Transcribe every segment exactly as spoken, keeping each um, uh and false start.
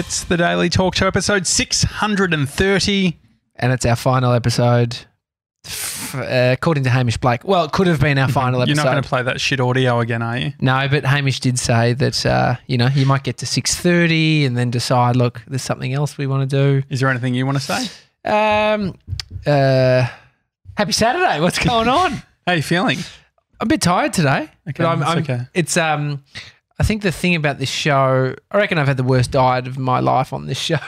It's the Daily Talk Show, episode six hundred thirty. And it's our final episode, f- uh, according to Hamish Blake. Well, it could have been our final You're episode. not going to play that shit audio again, are you? No, but Hamish did say that, uh, you know, you might get to six thirty and then decide, look, there's something else we want to do. Is there anything you want to say? Um, uh, happy Saturday. What's going on? How are you feeling? I'm a bit tired today. Okay, but I'm, that's I'm, okay. It's, um, I think the thing about this show, I reckon I've had the worst diet of my life on this show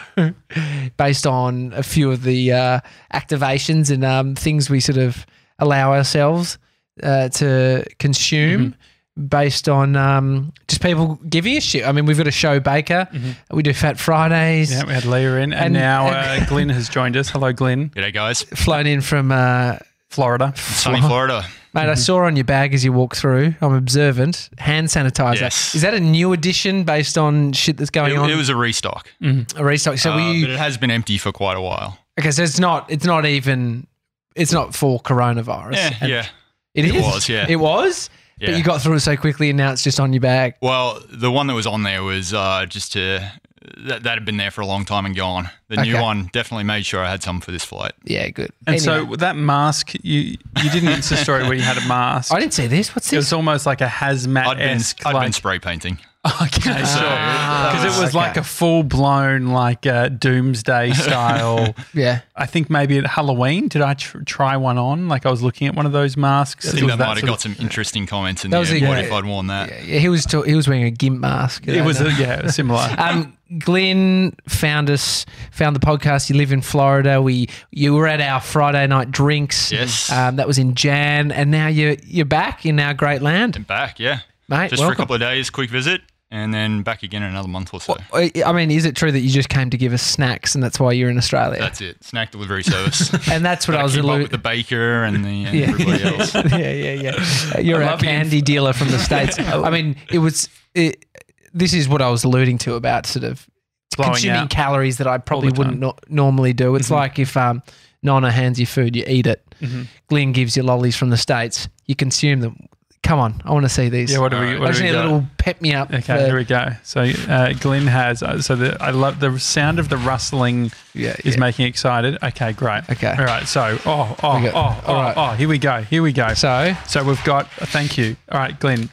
based on a few of the uh, activations and um, things we sort of allow ourselves uh, to consume mm-hmm. based on um, just people giving a shit. I mean, we've got a show Baker. Mm-hmm. We do Fat Fridays. Yeah, we had Leah in. And, and now uh, Glenn has joined us. Hello, Glenn. G'day, guys. Flown in from uh, Florida. Sunny Florida. Mate, Mm-hmm. I saw on your bag as you walk through, I'm observant, hand sanitizer. Yes. Is that a new addition based on shit that's going It, on? it was a restock, a restock. So uh, we, but it has been empty for quite a while. okay, so it's not, it's not even, it's not for coronavirus. Yeah, And yeah. It, It is? was, yeah. It was? Yeah. But you got through it so quickly and now it's just on your bag. Well, the one that was on there was uh, just to that, that had been there for a long time and gone. The new Okay. one definitely made sure I had some for this flight. Yeah, good. And Anyway, so that mask, you you did an Insta story where you had a mask. I didn't see this. What's It this? was almost like a I'd been, hazmat-esque. I'd like, been spray painting. okay, sure. Ah, Because it was okay. like a full-blown like uh, doomsday style. Yeah. I think maybe at Halloween, did I tr- try one on? Like I was looking at one of those masks. I It think was that might have sort got of- some interesting comments in That there. was a- What yeah. if I'd worn that? Yeah, yeah, he was ta- he was wearing a gimp mask. It was, a, yeah, similar. Um, Glenn found us, found the podcast. You live in Florida. We you were at our Friday night drinks. Yes. Um, that was in Jan, and now you're you're back in our great land, And back, yeah. mate. Just for a welcome. couple of days, quick visit, and then back again in another month or so. I mean, is it true that you just came to give us snacks, and that's why you're in Australia? That's it. Snack delivery service. and that's what I Gotta was keep up alluding. with the baker and the and Yeah. everybody else. yeah, yeah, yeah. Uh, You're I a love the candy dealer from the States. I mean, it was. It, this is what I was alluding to about sort of Blowing consuming out calories that I probably the wouldn't time. no- normally do. It's Mhm. like if um, Nonna hands you food, you eat it. Mm-hmm. Glenn gives you lollies from the States, you consume them. Come on, I want to see these. Yeah, what do we, Alright. what I do just we need a got? little pep me up. Okay, for- here we go. So uh, Glenn has, uh, so the, I love the sound of the rustling yeah, is yeah. making me excited. Okay, great. Okay. All right, so, oh, oh, We oh, got- oh, all right. oh, here we go, here we go. So, So we've got, thank you. All right, Glenn,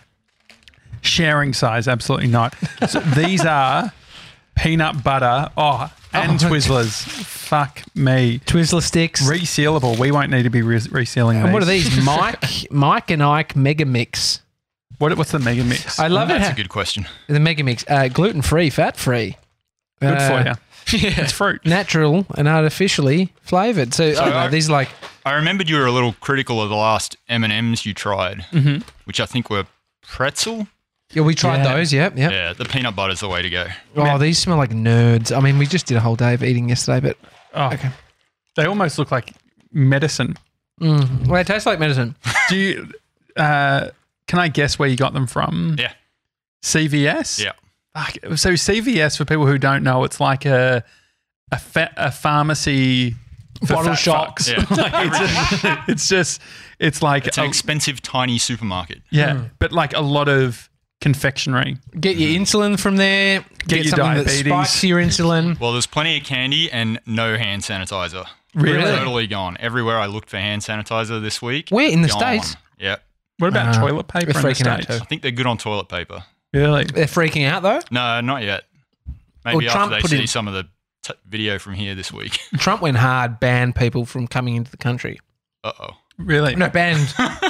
sharing size, absolutely not. So these are peanut butter, oh, and Oh. Twizzlers. Fuck me. Twizzler sticks. Resealable. We won't need to be re- resealing these. and what are these? Mike, Mike and Ike Mega Mix. What, what's the mega mix? I love it. That's how- a good question. The Mega Mix, uh, gluten free, fat free. Good for Uh, you. It's fruit. Natural and artificially flavored. So, I don't know, I- these like I remembered you were a little critical of the last M and M's you tried, Mm-hmm. which I think were pretzel. yeah, we tried Yeah. those. Yep, yep. Yeah, the peanut butter's the way to go. Oh, these smell like nerds. I mean, we just did a whole day of eating yesterday, but Oh, okay. they almost look like medicine. Mm. Well, it tastes like medicine. Do you, uh, can I guess where you got them from? Yeah. C V S? Yeah. Fuck. So C V S, for people who don't know, it's like a a, fa- a pharmacy for Bottle fat shops. fucks. Yeah. Like, it's, just- it's just, it's like, It's an a- expensive, tiny supermarket. yeah, Mm. but like a lot of confectionery. Get your insulin from there. Get, your something diabetes. that spikes your insulin. Well, there's plenty of candy and no hand sanitizer. Really? Totally gone. Everywhere I looked for hand sanitizer this week. Where in the gone. States? Yeah. What about Uh, toilet paper we're in the freaking out States? too. I think they're good on toilet paper. Really? They're freaking out though. No, not yet. Maybe Well, Trump after they put see in- some of the t- video from here this week. Trump went hard, banned people from coming into the country. Uh-oh. Really? No, banned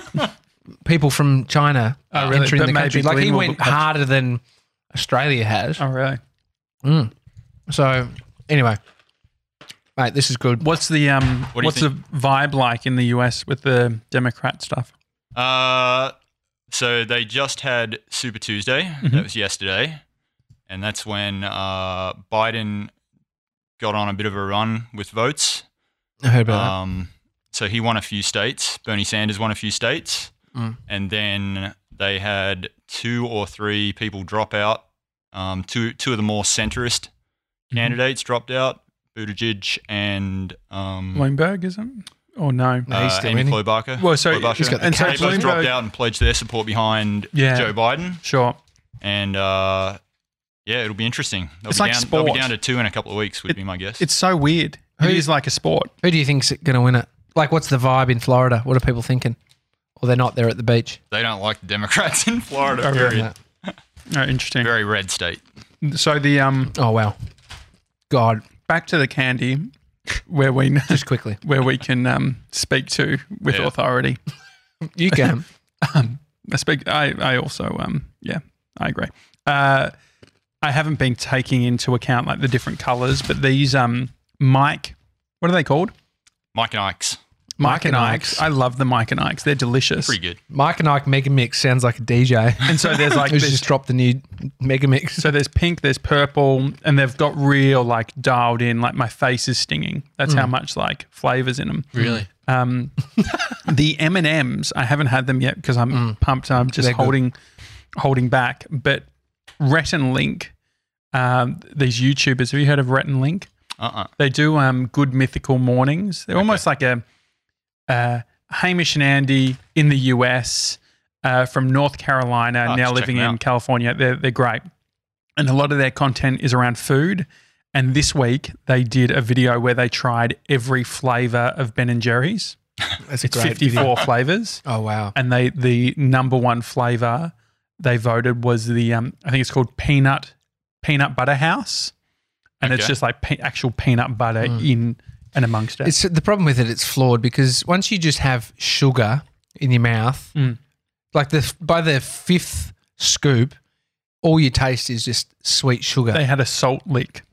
people from China Oh, really? entering But the maybe country. Like he Glenn will went have- harder than Australia has. Oh, really? Mm. So anyway, mate, this is good. What's the um? What do you what's the vibe like in the U S with the Democrat stuff? Uh, so they just had Super Tuesday. Mhm. That was yesterday. And that's when uh, Biden got on a bit of a run with votes. I heard about Um, so he won a few states. Bernie Sanders won a few states. Mm. And then they had two or three people drop out. Um, two two of the more centrist Mhm. candidates dropped out. Buttigieg and um, Bloomberg, is it? Or no? No, he's uh, still Amy in it. Klobuchar. Well, so Klobuchar. he's got the and so they both dropped Bloomberg, out and pledged their support behind Yeah. Joe Biden. sure. And uh, Yeah, it'll be interesting. They'll It's be like down, They'll be sport. down to two in a couple of weeks, would be my guess. It's so weird. It Who- is like a sport. Who do you think's going to win it? Like, what's the vibe in Florida? What are people thinking? Or they're not there at the beach? They don't like the Democrats in Florida, Oh, period. Oh, interesting. Very red state. So the um, Oh, wow. God, back to the candy, where we just quickly. where we can um speak to with Yeah. authority. You can. Um, I speak. I I also um yeah, I agree. Uh, I haven't been taking into account like the different colours, but these um Mike, what are they called? Mike and Ike's. Mike, and and Ike's. Ike's. I love the Mike and Ike's. They're delicious. Pretty good. Mike and Ike Mega Mix sounds like a D J. And so there's like Who's this, just dropped the new Mega Mix. so there's pink, there's purple, and they've got real like dialed in. Like my face is stinging. That's how much like flavors in them. Really? Um, the M and M's, I haven't had them yet because I'm pumped. I'm just They're good. holding holding back. But Rhett and Link, um, these YouTubers, have you heard of Rhett and Link? Uh-uh. They do um, Good Mythical Mornings. They're almost like a uh, Hamish and Andy in the U S uh, from North Carolina, Oh, now check living them in out. California. They're, they're great. And a lot of their content is around food. And this week they did a video where they tried every flavour of Ben and Jerry's. That's a It's great fifty-four video. flavours. Oh, wow. And they the number one flavour they voted was the, um, I think it's called Peanut Peanut Butter House. And it's Okay. just like pe- actual peanut butter in and amongst it. It's the problem with it. It's flawed because once you just have sugar in your mouth, Mm. like the by the fifth scoop, all you taste is just sweet sugar. They had a salt lick.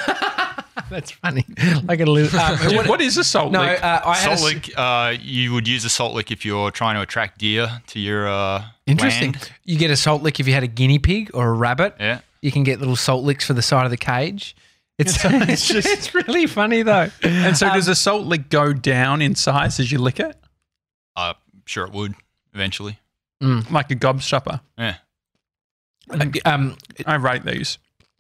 That's funny. Like a little. Um, What- what is a salt no, lick? uh, I had a Salt s- lick, uh, you would use a salt lick if you're trying to attract deer to your uh, Interesting. land. You get a salt lick if you had a guinea pig or a rabbit. Yeah. You can get little salt licks for the side of the cage. It's it's, just- it's really funny though. And so Um, does a salt lick go down in size as you lick it? Uh, sure it would eventually. Like a gobstopper. Yeah. um, I rate these.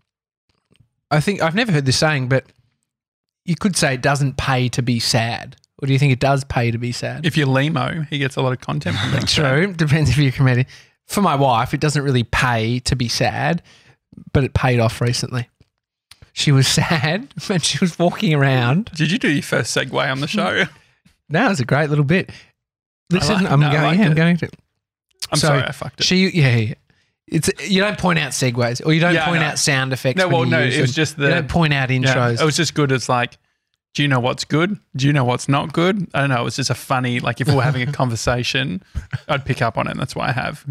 I think I've never heard this saying, but you could say it doesn't pay to be sad. Or do you think it does pay to be sad? If you're Limo, he gets a lot of content from that. True. Depends if you're a comedian. For my wife, it doesn't really pay to be sad, but it paid off recently. She was sad when she was walking around. Did you do your first segue on the show? That was a great little bit. Listen, like- I'm no, I going. like yeah, I'm it. going to. I'm So, sorry, I fucked it. She, yeah, yeah. It's you don't point out segues or you don't Yeah, I point know. out sound effects. No, when well, you no, use it was them. just the- you don't point out Yeah, intros. it was just good. It's like, do you know what's good? Do you know what's not good? I don't know. It was just a funny, like if we were having a conversation, I'd pick up on it. And that's why I have.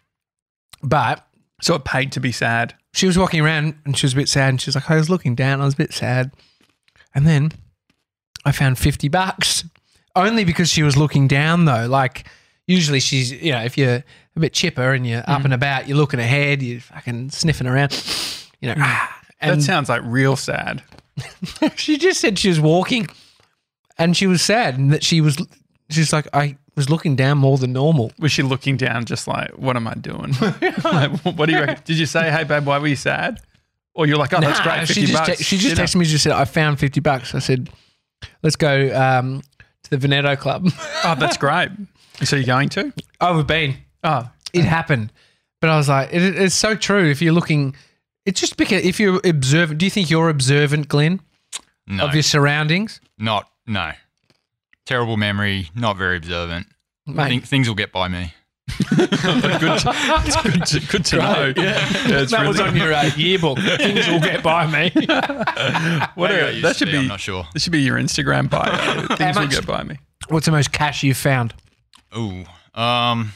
But So it paid to be sad. she was walking around and she was a bit sad and she was like, I was looking down, I was a bit sad. And then I found fifty bucks. Only because she was looking down though. Like usually she's, you know, if you're a bit chipper and you're up and about, you're looking ahead, you're fucking sniffing around, you know. ah, That and sounds like real sad. she just said she was walking and she was sad and that she was, she's like, I was looking down more than normal. Was she looking down just like, what am I doing? Like, what do you reckon? Did you say, hey, babe, why were you sad? Or you're like, oh, that's Nah, great, fifty she just bucks. te- she just You know? texted me, just said, I found fifty bucks. I said, let's go um, to the Veneto Club. Oh, that's great. So you're going to? Oh, we've been. Oh, It happened. But I was like, it, it's so true. If you're looking, it's just because if you're observant, do you think you're observant, Glenn, No. of your surroundings? Not, no. Terrible memory, not very observant. I Mate, think things will get by me. good, it's good to, good to know. Yeah, it's that was really- on your uh, yearbook. Things will get by me. What Maybe a- I used that to should be, I'm not sure. This should be your Instagram bio. Things will much- get by me. What's the most cash you've found? Ooh, um,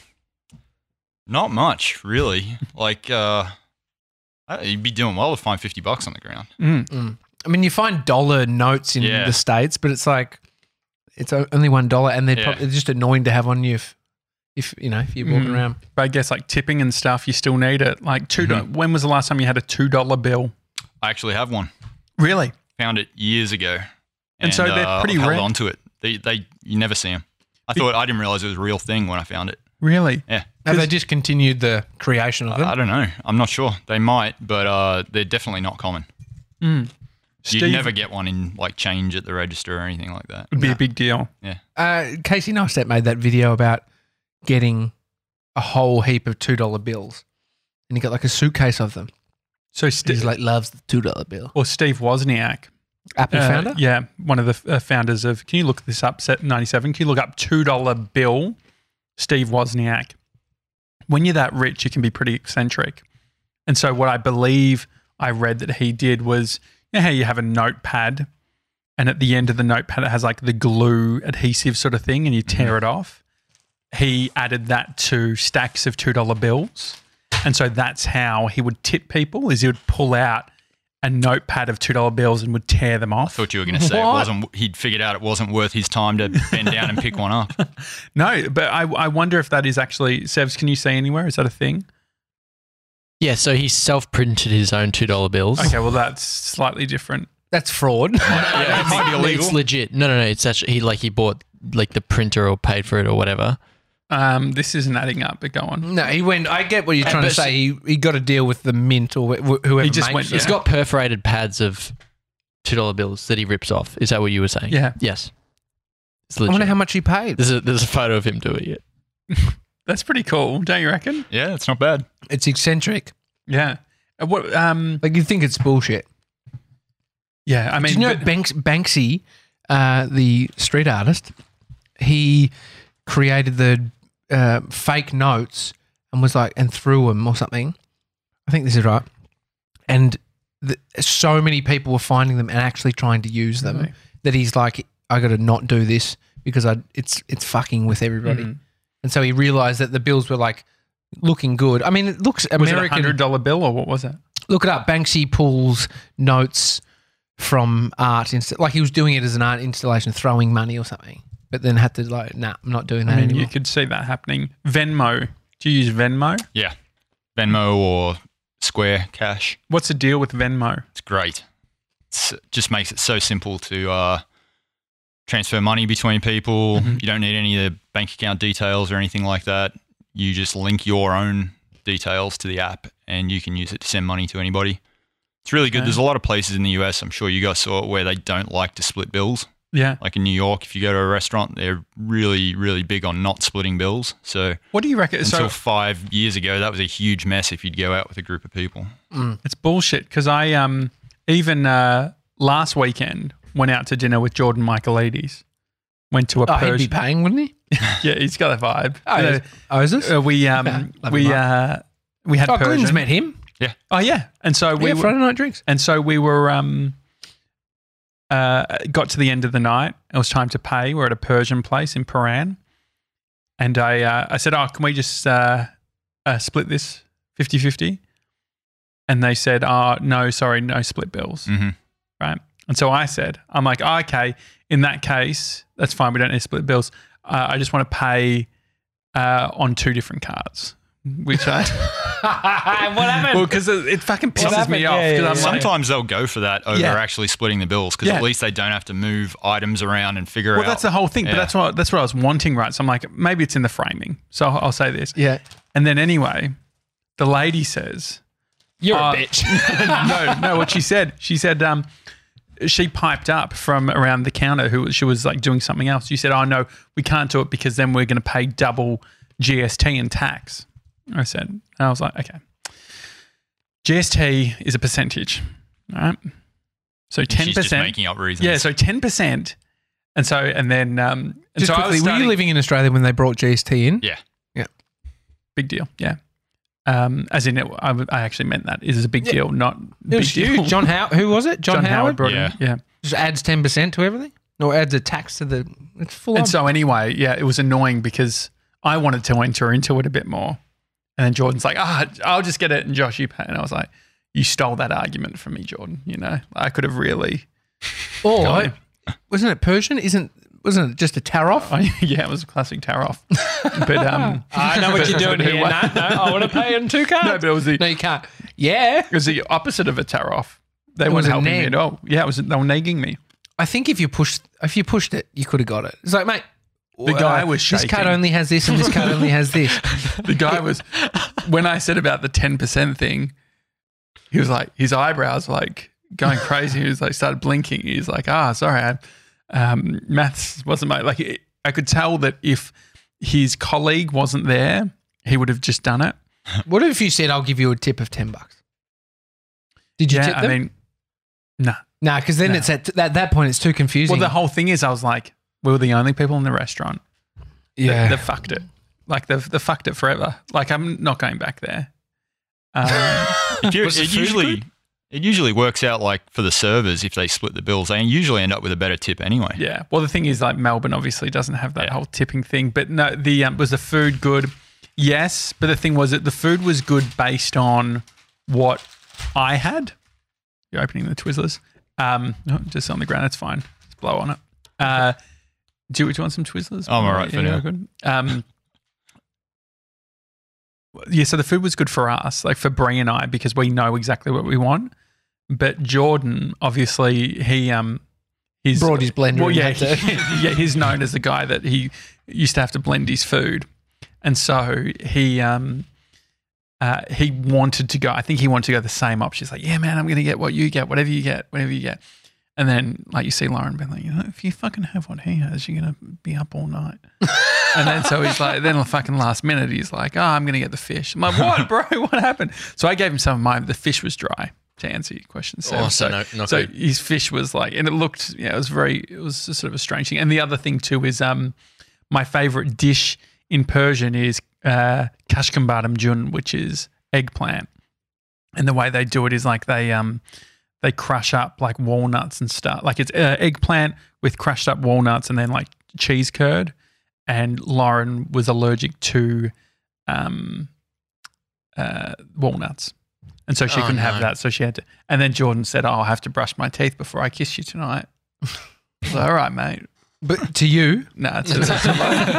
not much really. Like, uh, I- you'd be doing well to find fifty bucks on the ground. I mean, you find dollar notes in Yeah. the States, but it's like, it's o- only one dollar and they're, Yeah. probably, they're just annoying to have on you if, if you know, if you're walking Mm. around. But I guess like tipping and stuff, you still need it. Like two. do- When was the last time you had a two dollar bill? I actually have one. Really? Found it years ago, And so they're uh, pretty I've held rare. on to it. They, they, you never see them. I thought I didn't realize it was a real thing when I found it. Really? Yeah, Have they discontinued the creation of them? I don't know. I'm not sure. They might, but uh, they're definitely not common. You'd Steve- never get one in like change at the register or anything like that. Would be a big deal. Uh, Casey Neistat made that video about getting a whole heap of two dollar bills, and he got like a suitcase of them. So St- He's like loves the two dollar bill. or Steve Wozniak. Apple Uh, founder. Yeah, one of the uh, founders of, can you look this up, Set ninety-seven? Can you look up two dollar bill, Steve Wozniak? When you're that rich, you can be pretty eccentric. And so what I believe I read that he did was, you know how you have a notepad and at the end of the notepad it has like the glue adhesive sort of thing and you tear it off? He added that to stacks of two dollar bills. And so that's how he would tip people, is he would pull out a notepad of two dollar bills and would tear them off. Thought you were going to say it What? wasn't. He'd figured out it wasn't worth his time to bend down and pick one up. No, but I, I wonder if that is actually, Sevs, can you see anywhere? Is that a thing? Yeah, so he self-printed his own two dollar bills. Okay, well, that's slightly different. That's fraud. Yeah, it might be No, illegal. It's legit. No, no, no. It's actually he like he bought like the printer or paid for it or whatever. Um, this isn't adding up, but go on. No, he went. I get what you're trying to but- say. He, he got a deal with the mint or wh- wh- whoever He just makes went- it. yeah. He's got perforated pads of two dollar bills that he rips off. Is that what you were saying? Yeah. Yes. It's I legit. wonder how much he paid. There's a there's a photo of him doing it. That's pretty cool, don't you reckon? Yeah, it's not bad. It's eccentric. Yeah. Uh, What? Um. Like you think it's bullshit. Yeah. I mean, Do you know but- Banks, Banksy, uh, the street artist, he created the uh, fake notes and was like, and threw them or something. I think this is right. And the, so many people were finding them and actually trying to use them Really? that he's like, I got to not do this because I it's it's fucking with everybody. Mhm. And so he realized that the bills were like looking good. I mean, it looks was it a American. hundred dollar bill or what was it? Look it up. Banksy pulls notes from art, inst- like he was doing it as an art installation, throwing money or something, but then had to like, nah, I'm not doing that I mean, anymore. you could see that happening. Venmo. Do you use Venmo? Yeah, Venmo or Square Cash. What's the deal with Venmo? It's great. It's, it just makes it so simple to uh, transfer money between people. Mhm. You don't need any of the bank account details or anything like that. You just link your own details to the app and you can use it to send money to anybody. It's really good. Okay. There's a lot of places in the U S, I'm sure you guys saw it, where they don't like to split bills. Yeah. Like in New York, if you go to a restaurant, they're really, really big on not splitting bills. So What do you reckon? until So five years ago, that was a huge mess if you'd go out with a group of people. it's bullshit because I um even uh, last weekend went out to dinner with Jordan Michaelides. Went to a Oh, he'd be Persian. paying, wouldn't he? Yeah, he's got a vibe. Oh, You know, is- oh is this? uh, we um Love we him uh we had Oh, Glenn's Persian. met him. Oh yeah, and so we Yeah, were, Friday night drinks. and so we were um uh got to the end of the night. It was time to pay. We're at a Persian place in Paran, and I uh, I said, "Oh, can we just uh, uh split this fifty-fifty?" And they said, "Oh no, sorry, no split bills." Mm-hmm. Right. And so I said, I'm like, oh, okay, in that case, that's fine. We don't need to split bills. Uh, I just want to pay uh, on two different cards, which I, What happened? well, because it, it fucking pisses happened? me off. Yeah, 'cause yeah, I'm yeah. like, Sometimes they'll go for that over Yeah. actually splitting the bills because Yeah. at least they don't have to move items around and figure well, out. that's the whole thing. But Yeah. that's what that's what I was wanting, right? So I'm like, maybe it's in the framing. So I'll, I'll say this. Yeah. And then anyway, the lady says, You're Uh, a bitch. no, no, what she said, she said, um, she piped up from around the counter who she was like doing something else. You said, oh no, we can't do it because then we're going to pay double G S T and tax. I said, and I was like, okay. G S T is a percentage, all right? So ten She's just percent. making up reasons. Yeah, so ten percent. And so, and then, um, and Just so I was quickly, were starting- you living in Australia when they brought G S T in? Yeah. Big deal, yeah. Um, as in, it, I, w- I actually meant that. It is a big Yeah. deal, not It big was deal. huge. John How who was it? John, John Howard? brought Yeah. in, yeah. Just adds ten percent to everything? Or adds a tax to the. It's full on. And so anyway, yeah, it was annoying because I wanted to enter into it a bit more. And then Jordan's like, ah, I'll just get it. And Josh, you pay. And I was like, you stole that argument from me, Jordan. You know, I could have really, Or, Go. wasn't it Persian? Isn't Wasn't it just a tariff? I, yeah, it was a classic tariff. But, um, I know what you're doing but here. it No, was- no, I want to pay in two cards. No, but it was the, No, you can't. Yeah. it was the opposite of a tariff. They It was weren't a helping me neg. at all. Yeah, it was, they were nagging me. I think if you pushed, if you pushed it, you could have got it. It's like, mate, The guy uh, was This card shaking. only has this, and this card only has this. The guy was, when I said about the ten percent thing, he was like, his eyebrows were like going crazy. He was like, started blinking. He's like, ah, sorry, I, um, maths wasn't my, like, it, I could tell that if his colleague wasn't there, he would have just done it. What if you said, "I'll give you a tip of ten bucks"? Did you yeah, tip them? I mean, nah. no, because then No. it's at at that point it's too confusing. Well, the whole thing is, I was like, we were the only people in the restaurant. yeah. That, that fucked it. Like they've they fucked it forever. Like I'm not going back there. Um, If you- Was the it food usually good? it usually works out like for the servers if they split the bills, they usually end up with a better tip anyway. yeah. Well, the thing is, like Melbourne obviously doesn't have that Yeah. whole tipping thing. But no, the um, was the food good? Yes, but the thing was that the food was good based on what I had. You're opening the Twizzlers. Um, no, just on the ground. It's fine. Just blow on it. Uh, do, you, do you want some Twizzlers? I'm all right for Yeah, now. Good. Um, yeah, so the food was good for us, like for Bree and I, because we know exactly what we want. But Jordan, obviously, he um, he's Brought his blender Well, and yeah, had to- he- yeah, he's known as the guy that he used to have to blend his food, and so he um, uh, he wanted to go. I think he wanted to go the same option. He's like, yeah, man, I'm going to get what you get, whatever you get, whatever you get. And then, like, you see Lauren being like, you know, if you fucking have what he has, you're going to be up all night. And then, so he's like, then the fucking last minute, he's like, oh, I'm going to get the fish. I'm like, what, bro? What happened? So I gave him some of mine. The fish was dry, to answer your question. Sam. Oh, so no- not so good. his fish was like, and it looked, yeah, it was very, it was sort of a strange thing. And the other thing, too, is um, my favorite dish in Persian is uh, kashkambadam jun, which is eggplant. And the way they do it is like they um they crush up like walnuts and stuff. Like it's uh, eggplant with crushed up walnuts and then like cheese curd. And Lauren was allergic to um uh walnuts. And so she Oh, couldn't have no. that. So she had to. And then Jordan said, oh, I'll have to brush my teeth before I kiss you tonight. I was like, all right, mate. But to you, No, it's, it's, it's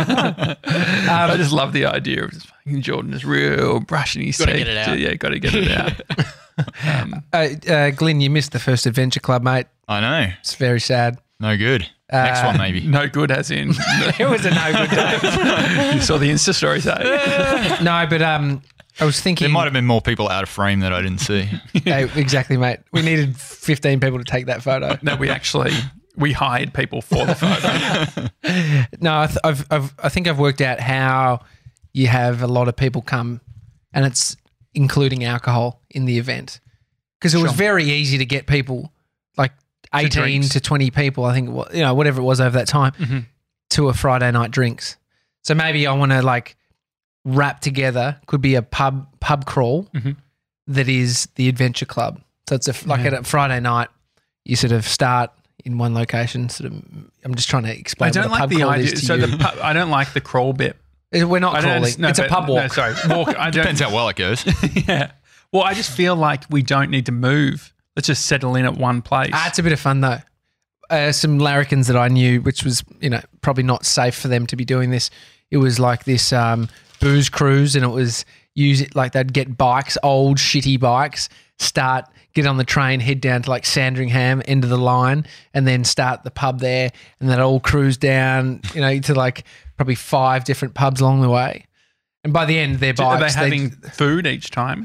I just love the idea of just fucking Jordan is real brushing his Gotta teeth. get it out. Yeah, got to get it out. um, uh, uh, Glenn, you missed the first Adventure Club, mate. I know. It's very sad. No good. Next Uh, one maybe. no good, as in It was a no good day. you saw the Insta stories. Eh? No, but um, I was thinking. There might have been more people out of frame that I didn't see. Hey, exactly, mate. We needed fifteen people to take that photo. No, we actually we hired people for the photo. No, I, th- I've, I've, I think I've worked out how you have a lot of people come, and it's including alcohol in the event, because it was Sure. very easy to get people, like eighteen drinks. to twenty people, I think, it wa- you know, whatever it was over that time, Mhm. to a Friday night drinks. So maybe I want to like wrap together. Could be a pub pub crawl Mhm. that is the Adventure Club. So it's a, f- like Yeah. at a Friday night, you sort of start in one location. Sort of, I'm just trying to explain. I don't what a like pub the crawl idea. is to So you. the pub, I don't like the crawl bit. We're not I don't crawling. no, it's a but- pub walk. No, sorry, walk. I don't. Depends how well it goes. yeah. Well, I just feel like we don't need to move. Let's just settle in at one place. Ah, it's a bit of fun though. Uh, some larrikins that I knew, which was, you know, probably not safe for them to be doing this. It was like this um, booze cruise, and it was use it like they'd get bikes, old shitty bikes, start get on the train, head down to like Sandringham, end of the line, and then start the pub there, and then all cruise down, you know, to like probably five different pubs along the way. And by the end, their Are they bikes, they- having food each time?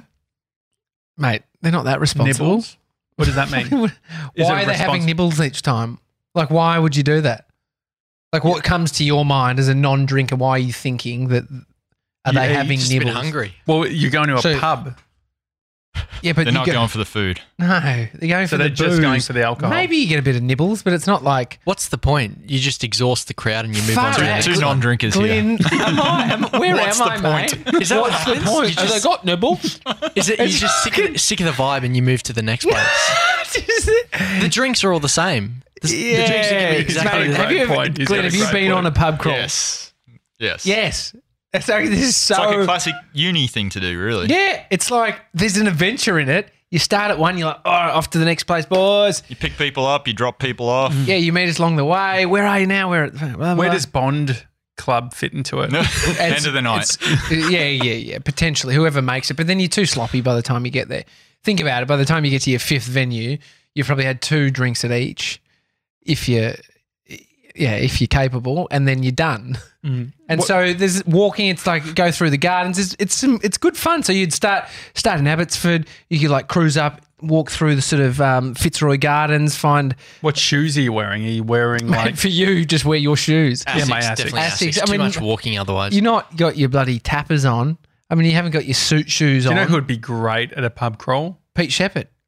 mate, they're not that responsible. Nibbles? What does that mean? why Is it are they having respons- nibbles each time? Like, why would you do that? Like, what comes to your mind as a non-drinker? Why are you thinking that? Are Yeah, they you having Just a bit nibbles? hungry. Well, you're going to a So- pub, Yeah, but They're you not go, going for the food. no, they're going so for they're the just going booze. for the alcohol. Maybe you get a bit of nibbles, but it's not like What's the point? You just exhaust the crowd and you move Far on to the out. next Two one. non-drinkers here. Glenn. am I? Am, where What's am the I, point? mate? Is that what What's the happens? point? You Have just- they got nibbles? Is it you just sick of, sick of the vibe and you move to the next place? The drinks are all the same. The, the drinks are gonna be Yeah, exactly mate, the have same. you ever, point. He's Glenn, got a have you great been point. on a pub crawl? Yes. Yes. Yes. So this is so It's like a classic uni thing to do, really. yeah. It's like there's an adventure in it. You start at one, you're like, oh, off to the next place, boys. You pick people up, you drop people off. Yeah, you meet us along the way. Where are you now? Where? Blah, blah, Where blah. does Bond Club fit into it? It's- End of the night. it's- yeah, yeah, yeah. Potentially, whoever makes it. But then you're too sloppy by the time you get there. Think about it. By the time you get to your fifth venue, you've probably had two drinks at each, if you're, yeah, if you're capable, and then you're done. Mm. And What- so there's walking. It's like go through the gardens. It's it's some, it's good fun. So you'd start start in Abbotsford. You could like cruise up, walk through the sort of um, Fitzroy Gardens. Find What shoes are you wearing? Are you wearing mate, like? for you, just wear your shoes. Yeah, my Asics, Asics. definitely Asics. Asics. I Too mean, much walking otherwise. You're not got your bloody tappers on. I mean, you haven't got your suit shoes Do you on. know who would be great at a pub crawl? Pete Shepherd.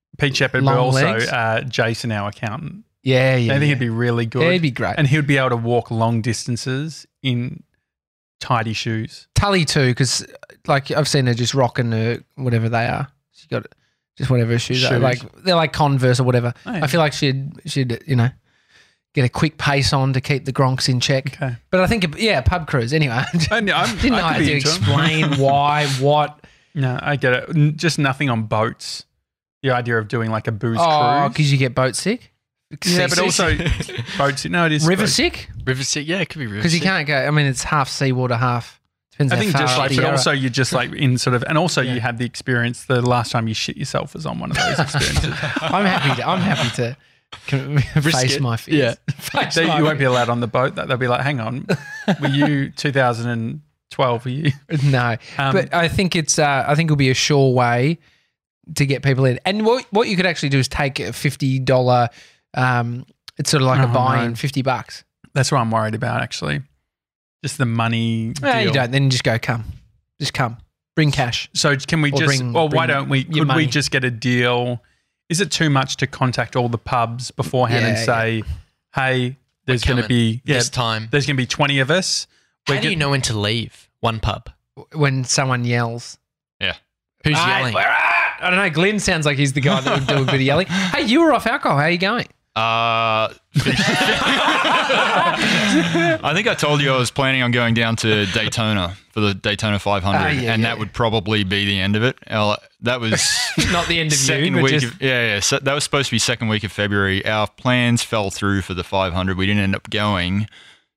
Pete Shepard, but Long also legs. uh, Jason, our accountant. Yeah, yeah. I think yeah. he'd be really good. Yeah, he'd be great. And he would be able to walk long distances in tidy shoes. Tully too, because like I've seen her just rocking her whatever they are. She got just whatever her shoes, are. Shoes. Like they're like Converse or whatever. Oh, yeah. I feel like she'd she'd you know get a quick pace on to keep the Gronks in check. Okay. But I think yeah, pub cruise anyway. I I know, I'm, didn't know I how could to be into 'em. explain why what. No, I get it. N- Just nothing on boats. The idea of doing like a booze Oh, cruise. because you get boat sick. Yeah, but Sea also boats. No, it is river boats. sick River Sick, yeah, it could be River because you Sick. can't go. I mean, it's half seawater, half. Depends I how think far just up like, the but Yarra. also you're just like in sort of, and also Yeah. you had the experience. The last time you shit yourself was on one of those experiences. I'm happy. To, I'm happy to con- face it. my fears. Face So my you won't be fears. allowed on the boat. That they'll be like, hang on, were you two thousand twelve? Were you? No, Um, but I think it's. Uh, I think it'll be a sure way to get people in. And what what you could actually do is take a fifty dollar. Um, it's sort of like Oh, a buy-in, no. fifty bucks. That's what I'm worried about, actually. Just the money. No, you deal. don't. Then just go. Come, just come. Bring cash. So can we Or just? bring- well, why bring don't we? your Could money. we just get a deal? Is it too much to contact all the pubs beforehand Yeah, and say, "Hey, there's going to coming be yeah, this time. there's going to be twenty of us." How We're do you get- know when to leave one pub? When someone yells. Who's "Hey, yelling? we're at-" I don't know. Glenn sounds like he's the guy that would do a bit of yelling. Hey, you were off alcohol. How are you going? Uh, I think I told you I was planning on going down to Daytona for the Daytona five hundred, Ah, yeah, and yeah, that yeah. would probably be the end of it. Uh, That was Not the end of second you, but week. just Of, yeah, yeah. So that was supposed to be second week of February. Our plans fell through for the five hundred. We didn't end up going,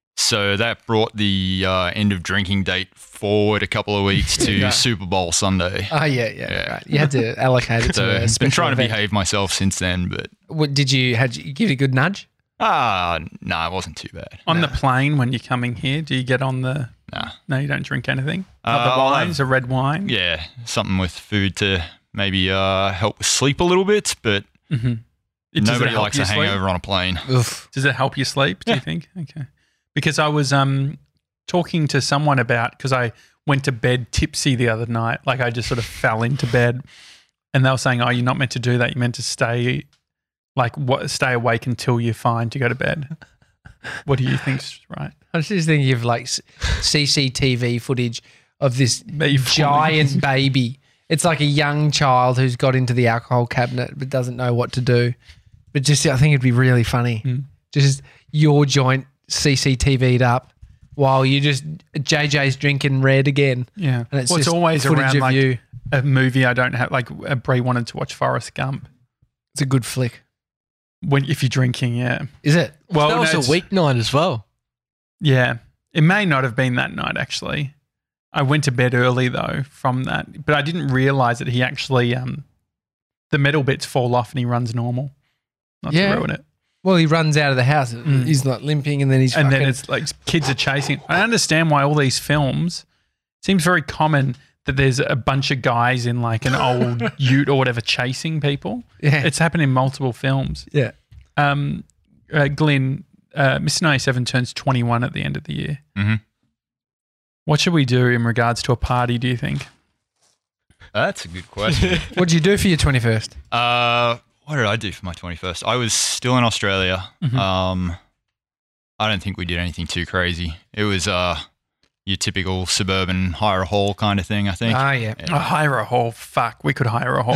so that brought the uh, end of drinking date forward a couple of weeks to Yeah. Super Bowl Sunday. oh yeah, yeah, Yeah. Right. You had to allocate it So to a I've been special trying to event. behave myself since then, but What, did you had you give it a good nudge? ah, no, nah, it wasn't too bad. on the plane when you're coming here? Do you get on the? Nah. No, you don't drink anything. Uh, Other I'll wines, have- a red wine. Yeah, something with food to maybe uh, help with sleep a little bit, but Mm-hmm. It, does it nobody help likes you a sleep? hangover on a plane. Oof. Does it help you sleep? Do you think? Okay. Because I was um talking to someone about because I went to bed tipsy the other night. Like I just sort of fell into bed, and they were saying, "Oh, you're not meant to do that. You're meant to stay, like, what, stay awake until you're fine to go to bed." What do you think's right? I was just thinking of like s- C C T V footage of this Me falling. giant baby. It's like a young child who's got into the alcohol cabinet but doesn't know what to do. But just, I think it'd be really funny. Mm. Just your joint C C T V'd up while you just J J's drinking red again, Yeah. and it's well, it's just always footage around of like you. a movie I don't have. Like uh, Brie wanted to watch Forrest Gump. It's a good flick, When if you're drinking, yeah. is it? Well, that no, was it's- a weeknight as well. Yeah. It may not have been that night, actually. I went to bed early, though, from that. But I didn't realize that he actually, um, the metal bits fall off and he runs normal. Not Yeah. to ruin it. Well, he runs out of the house. Mm. He's like limping, and then he's And fucking, then it's like kids are chasing. I understand why all these films, it seems very common that there's a bunch of guys in like an old ute or whatever chasing people. yeah, It's happened in multiple films. yeah. Um, uh, Glenn, uh, Mister ninety-seven turns twenty-one at the end of the year. hmm What should we do in regards to a party, do you think? That's a good question. What did you do for your twenty-first? uh, what did I do for my twenty-first? I was still in Australia. Mhm. Um, I don't think we did anything too crazy. It was uh, your typical suburban hire a hall kind of thing, I think. Ah, yeah. Oh, hire a hall. Fuck, we could hire a hall.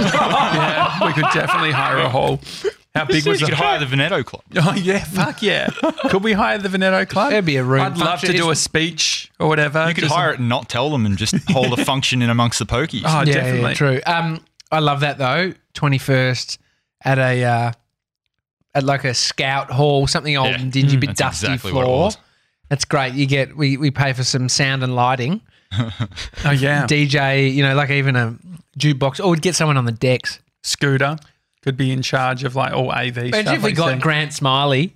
Yeah, we could definitely hire a hall. How big was you the could hire the Veneto Club. Oh, yeah, fuck yeah. Could we hire the Veneto Club? It'd be a room I'd love function. to do a It's- speech or whatever. You could Just- hire it and not tell them and just hold a function in amongst the pokies. Oh, yeah, definitely. yeah, true. Um, I love that though. twenty-first at a uh, at like a scout hall, something old Yeah. and dingy, Mm, bit That's dusty exactly what it floor. was. That's great. You get we we pay for some sound and lighting, Oh, yeah. D J. You know, like even a jukebox, or we'd get someone on the decks. Scooter could be in charge of like all A V Imagine stuff. if we like got saying- Grant Smiley.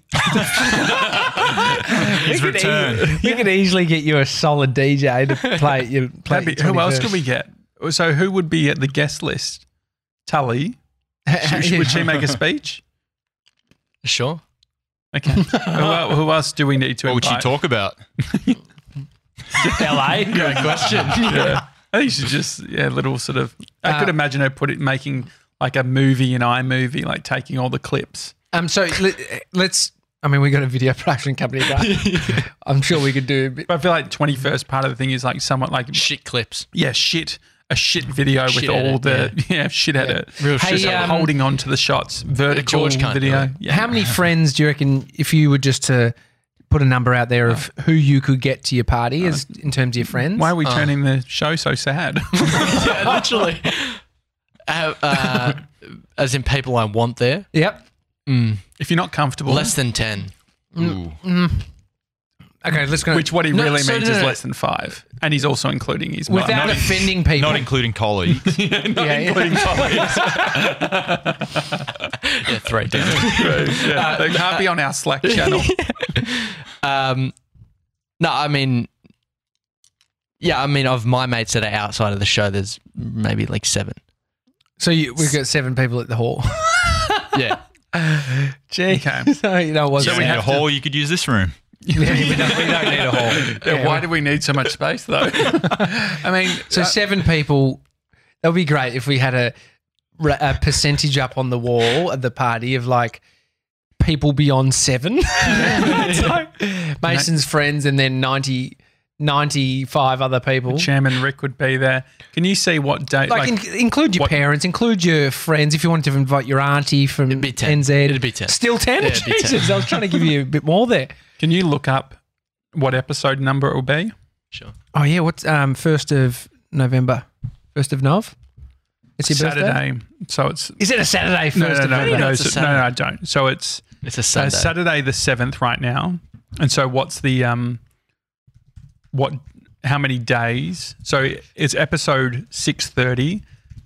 His we could return. easily- we could easily get you a solid D J to play. You play. That'd be- who else could we get? So who would be at the guest list? Tully. Should- should- Would she make a speech? Sure. Okay. who, el- who else do we need to What would she invite? talk about? L A? Great question. Yeah. I think she's just yeah, little sort of. I Uh, could imagine her put it making like a movie in iMovie, like taking all the clips. Um, so let, let's. I mean, we got a video production company, but I'm sure we could do. A bit. But I feel like twenty-first part of the thing is like somewhat like Shit clips. yeah, shit, a shit video Shit with all edit, the yeah, shit edit, Real Hey, just um, holding on to the shots, vertical George can't do video. it. Yeah. How many friends do you reckon, if you were just to put a number out there of who you could get to your party as in terms of your friends? Why are we Oh. turning the show so sad? Yeah, literally. Uh, uh, as in people I want there. Yep. Mm, If you're not comfortable, less than ten. Ooh. Okay, let's go. which what he No, really so means no, is no. less than five, and he's also including his mum. without not- offending people. Not including colleagues. not Yeah, yeah. including colleagues. Yeah, three down. yeah, they can't be on our Slack channel. Um, no, I mean, yeah, I mean, of my mates that are outside of the show, there's maybe like seven. So you, we've got seven people at the hall. Yeah. Gee. Okay. So, you know what? So we we need have a to- hall. You could use this room. we, don't, we don't need a hall. Yeah, Yeah, why we- do we need so much space though? I mean, So uh, seven people. That would be great if we had a, a percentage up on the wall at the party of like people beyond seven. It's like Mason's friends and then ninety, ninety-five other people. Chairman Rick would be there. Can you see what date? Like, Like, in, include your what- parents, include your friends. If you wanted to invite your auntie from It'd be ten. N Z, It'd be ten. Still ten. Yeah, it'd be ten. Jesus, I was trying to give you a bit more there. can you look up what episode number it will be? Sure. Oh yeah, what's um first of November? First of Nov? It's your birthday? Saturday. So it's Is it a Saturday? First no, no, of no, November? no, It's a so- no, no, I don't. So it's It's a uh, Sunday. Saturday the seventh right now. And so what's the um what how many days? So it's episode six thirty.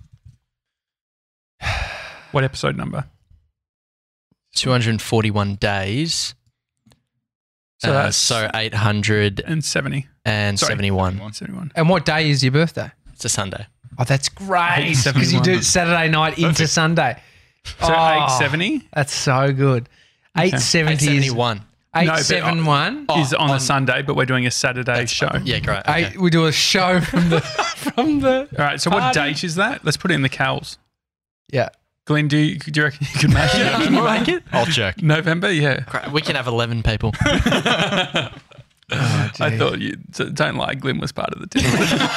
What episode number? two hundred forty-one days. So So, uh, that's- so eight hundred And seventy. seventy-one. seventy-one. And what day is your birthday? It's a Sunday. Oh, that's great because you seventy-one. do Saturday night into Perfect. Sunday. So Oh, eight seventy That's so good. Eight seventy is seventy-one. eight No, but- seven one. is on, on- a Sunday, but we're doing a Saturday show. Yeah, great. Okay. Eight, we do a show from the from the All right. So what Party. date is that? Let's put it in the cals. yeah. Glenn, do you, do you reckon you could make it? Can you make it? I'll check. November? Yeah. Great. We can have eleven people. Oh, I thought you so don't lie. Glenn was part of the team.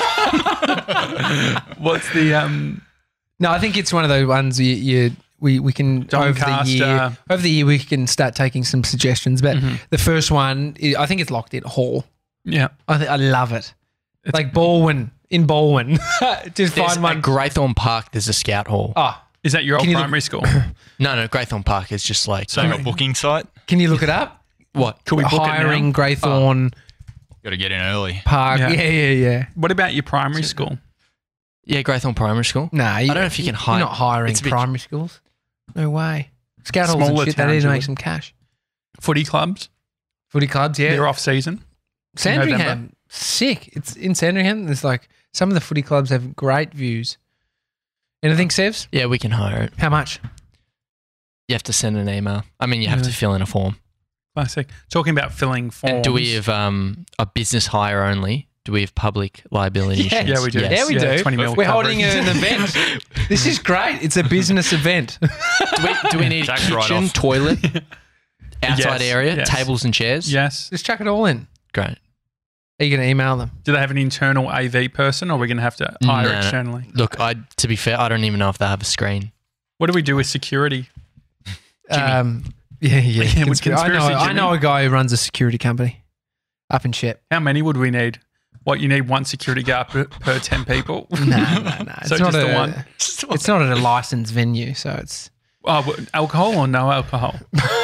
What's the um? No, I think it's one of those ones you, you we we can over the Doncaster. year over the year we can start taking some suggestions. But Mm-hmm. the first one, I I think it's locked in Hall. Yeah. I th- I love it. It's- like Baldwin in Baldwin, just There's find one. at Graythorne Park, there's a scout hall. Oh, Is that your old Can you look- primary school? No, no, Graythorne Park is just like So a booking site. can you look it up? what? Could we book Hiring it now? Graythorne Got to get in early. Park. Yeah. Yeah, yeah, yeah. What about your primary school? Yeah, Graythorne Primary School. Nah, you, I don't know if you can hire- You're not hiring it's a bit- primary schools. No way. Scout halls and Smaller shit. They need towns, to make really. some cash. Footy clubs? Footy clubs, yeah. They're off season. Sandringham, November. sick. It's in Sandringham. There's like some of the footy clubs have great views. Anything, Sevs? Yeah, we can hire it. How much? You have to send an email. I mean, you have Really? to fill in a form. Classic. Talking about filling forms. And do we have um, a business hire only? Do we have public liability Yeah. insurance? Yeah, we do. Yeah, we Yeah, do. twenty mil We're coverage. holding an event. This is great. It's a business event. Do we, do we need a Tax kitchen, write-off. toilet, outside Yes, area, yes. tables and chairs? Yes. Just chuck it all in. Great. Are you going to email them? Do they have an internal A V person or are we going to have to hire No, no. externally? Look, I to be fair, I don't even know if they have a screen. What do we do with security? Jimmy. Um, yeah, yeah. Yeah, with Conspir- I, know, conspiracy I Jimmy. know a guy who runs a security company up in Shep. How many would we need? What, you need one security guard per, per ten people? No, no, no. It's So not just a, the one? It's not at a licensed venue, so it's Oh, but alcohol or no alcohol?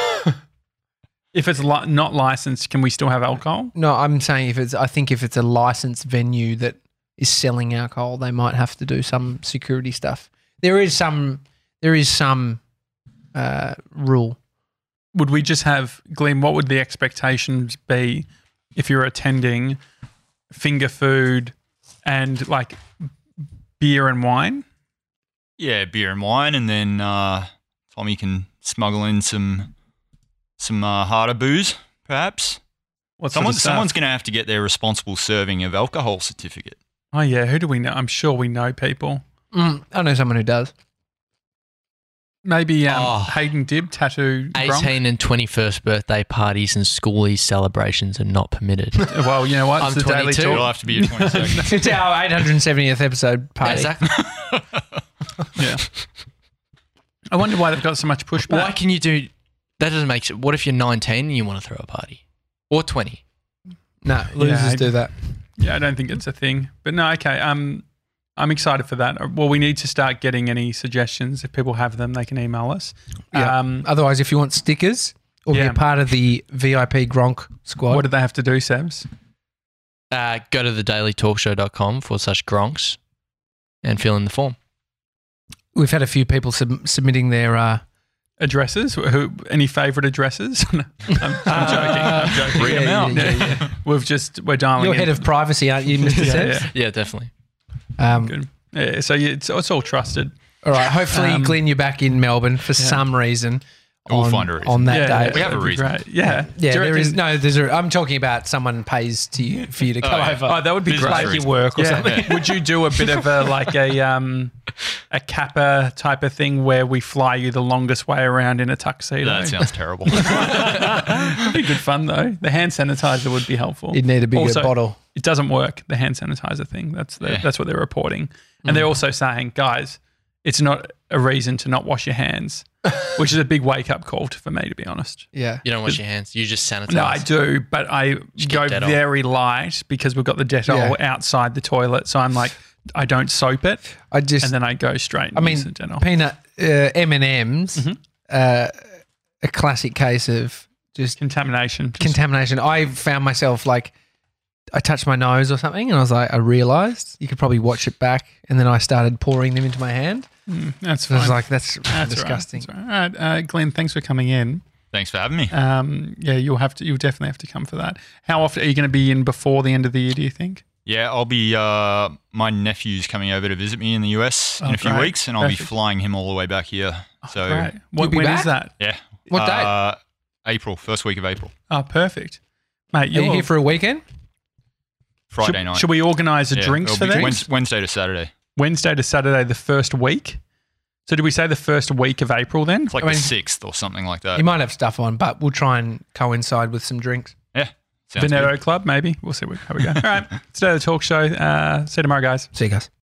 If it's li- not licensed, can we still have alcohol? no. I'm saying if it's, I think if it's a licensed venue that is selling alcohol, they might have to do some security stuff. There is some, there is some uh, rule. Would we just have, Glenn, what would the expectations be if you're attending finger food and like beer and wine? Yeah, beer and wine, and then uh, Tommy can smuggle in some some uh, harder booze, perhaps. What sort Someone, of stuff? someone's going to have to get their responsible serving of alcohol certificate. Oh, yeah. Who do we know? I'm sure we know people. Mm, I know someone who does. Maybe um, Oh. Hayden Dibb, tattoo. Gronk. eighteen and twenty-first birthday parties and schoolies celebrations are not permitted. Well, you know what? I'm It's the Daily twenty-two. It'll Talk. have to be your twenty-second. It's our eight hundred seventieth episode party. Exactly. Yeah. I wonder why they've got so much pushback. Why can you do that? Doesn't make sense. What if you're nineteen and you want to throw a party, or twenty? No, losers I- do that. Yeah, I don't think it's a thing. But no, okay. Um, I'm excited for that. Well, we need to start getting any suggestions. If people have them, they can email us. Yeah. Um, Otherwise, if you want stickers or be Yeah. a part of the V I P Gronk squad, what do they have to do, Sebs? Uh, go to the daily talk show dot com forward slash gronks and fill in the form. we've had a few people sub- submitting their. Uh, Addresses? Who? Any favourite addresses? No, I'm, I'm joking. I'm joking. Read 'em yeah, out. yeah, yeah, yeah. We've just we're dialing. You're in. head of privacy, aren't you, Mister Yeah, Sebs? yeah. Yeah, definitely. Um, Good. Yeah, so you, it's, it's all trusted. all right. Hopefully, Um, Glenn, you're back in Melbourne for some reason. We'll on, find a reason. on that yeah, day. yeah, We have a that'd be reason. great. Yeah, Yeah, Do you there is reckon- no. There's a. I'm talking about someone pays to you for you to come yeah. over. Oh, that would be Business great. reason. your work or Yeah. something. Would you do a bit of a like a um a Kappa type of thing where we fly you the longest way around in a tuxedo? That sounds terrible. That'd be good fun though. The hand sanitizer would be helpful. You'd need a bigger Also, bottle. It doesn't work. The hand sanitizer thing. That's the, Yeah. that's what they're reporting, and they're also saying, guys, it's not a reason to not wash your hands, which is a big wake up call to, for me, to be honest. Yeah. You don't wash your hands. You just sanitize. No, I do, but I Just go get Dettol. very light because we've got the Dettol Yeah. outside the toilet. So I'm like, I don't soap it, I just. and then I go straight. And I mean, use the Dettol. peanut uh, M and M's. Mm-hmm. Uh, a classic case of just Contamination. Just- contamination. I found myself like I touched my nose or something, and I was like, I realized you could probably watch it back, and then I started pouring them into my hand. Mm, that's So I fine. was like, that's, That's disgusting. Right. That's right. All right, uh, Glenn, thanks for coming in. Thanks for having me. Um, yeah, you'll have to. You'll definitely have to come for that. How often are you going to be in before the end of the year? Do you think? Yeah, I'll be. Uh, my nephew's coming over to visit me in the U S in Oh, a few great. weeks, and I'll be Perfect. flying him all the way back here. So Right. What, be when back? is that? yeah, What date? Uh, April, first week of April, Oh, perfect, mate. Are You're you here for a weekend? Friday should, night. Should we organise a Yeah, drinks it'll for be them? Wednes- Wednesday to Saturday. Wednesday to Saturday, the first week. So did we say the first week of April then? It's like I mean- the sixth or something like that. You might have stuff on, but we'll try and coincide with some drinks. yeah, sounds Veneto good. Club, maybe. We'll see how we go. All right. Today the talk show. Uh, see you tomorrow, guys. See you guys.